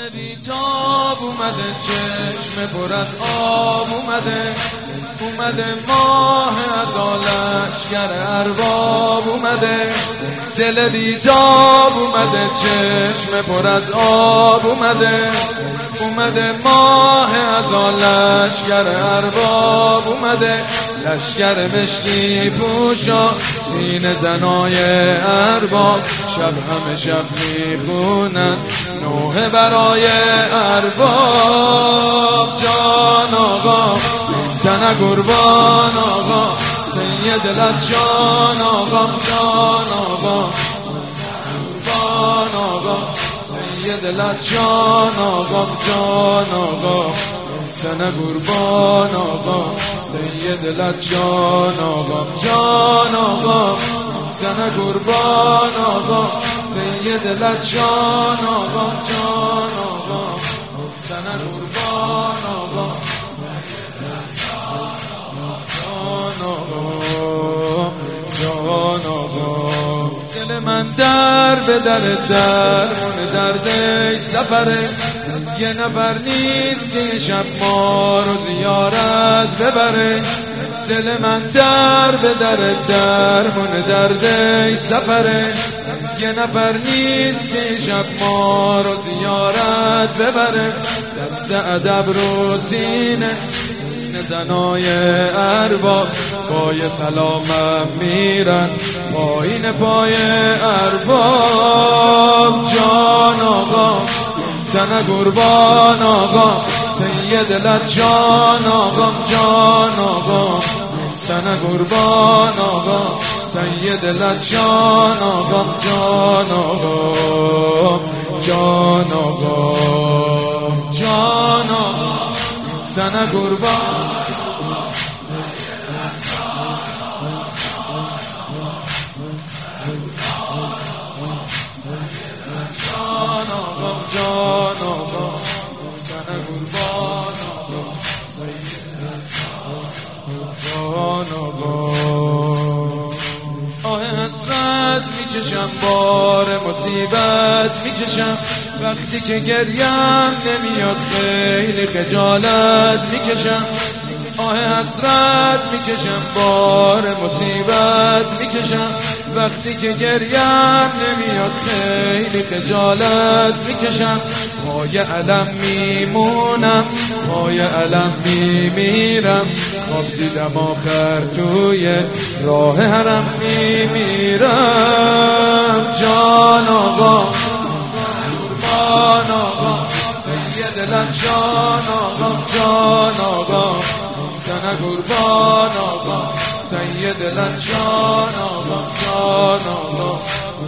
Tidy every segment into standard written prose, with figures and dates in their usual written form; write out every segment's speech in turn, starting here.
دل بیتاب اومده، چشم پر از آب اومده ماه از لشگر ارباب اومده. دل بیتاب اومده، چشم پر از آب اومده ماه از لشگر ارباب اومده. لشگر مشکی پوشا سینه زنای ارباب، شب همه شب میخونن نوحه برای ارباب. جان آقا زن قربان آقا، سید دلت جان آقا، جان آقا قربان آقا، سید دلت جان آقا، جان آقا سن قربان آقا، سید دلت جان آقا، جان آقا سن قربان آقا، سید دلت جان آقا، جان آقا سن قربان آقا، جان آقا. دل من در به درمون درد سفره، یه نفر نیست که شب ما رو زیارت ببره. دل من در به درمون درد سفره، یه نفر نیست که شب ما رو زیارت ببره. دست ادب رو سینه زنای ارباب، پای سلامم میرن پایین پای ارباب. جان آقا زن قربان آقا، سید دلت جان آقا، جان آقا زن قربان آقا، سید دلت جان آقا، جان آقا، جان آقا، جان آقا زن قربان. جان آقا، جان آقا زن قربان آقا، جان آقا. آه حسرت میچشم، بار مصیبت میچشم، وقتی که گریم نمیاد خیلی خجالت میکشم. آه حسرت میکشم، بار مصیبت میکشم، وقتی که گریم نمیاد خیلی خجالت میکشم. پای علم میمونم، پای علم میمیرم، خواب دیدم آخر توی راه حرم میمیرم. جان آقا جان آقا، سید دلت جان آقا، جان آقا زن قربان آقا، سید دلت جان آقا، جان آقا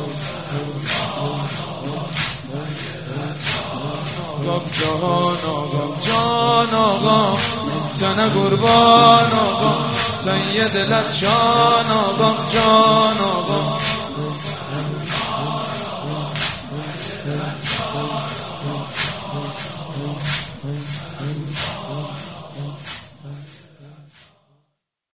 جان آقا، جان آقا زن قربان آقا، سید دلت جان آقا، جان آقا.